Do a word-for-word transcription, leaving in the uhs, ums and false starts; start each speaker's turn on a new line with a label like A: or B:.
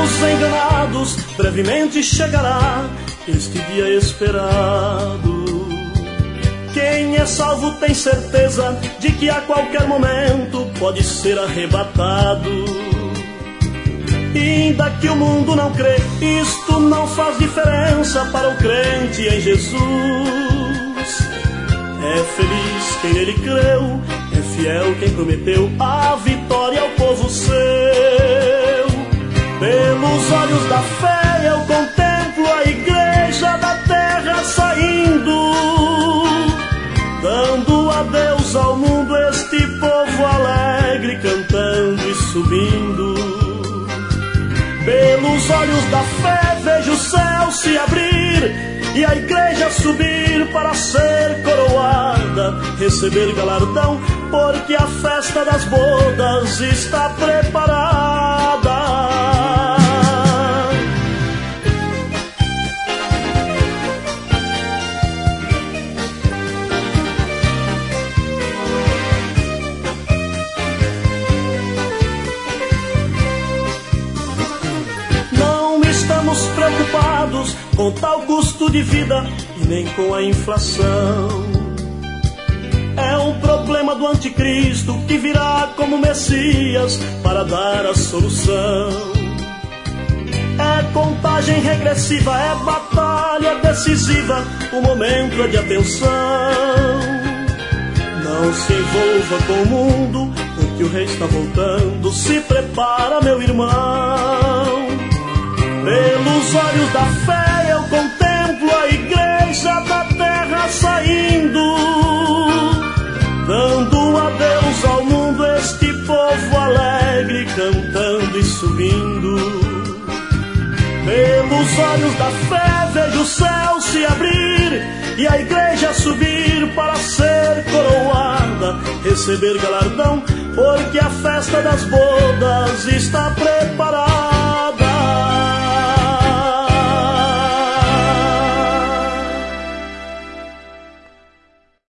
A: estamos enganados, brevemente chegará este dia esperado. Quem é salvo tem certeza de que a qualquer momento pode ser arrebatado. E ainda que o mundo não crê, isto não faz diferença para o crente em Jesus. É feliz quem nele creu, é fiel quem prometeu a vitória ao povo seu. Pelos olhos da fé eu contemplo a igreja da terra saindo, dando adeus ao mundo, este povo alegre cantando e subindo. Pelos olhos da fé vejo o céu se abrir e a igreja subir para ser coroada, receber galardão, porque a festa das bodas está preparada. Preocupados com tal custo de vida e nem com a inflação. É um problema do anticristo que virá como Messias para dar a solução. É contagem regressiva, é batalha decisiva, o momento é de atenção. Não se envolva com o mundo, porque o rei está voltando. Se prepara, meu irmão. Pelos olhos da fé eu contemplo a igreja da terra saindo, dando adeus ao mundo, este povo alegre cantando e subindo. Pelos olhos da fé vejo o céu se abrir e a igreja subir para ser coroada, receber galardão, porque a festa das bodas está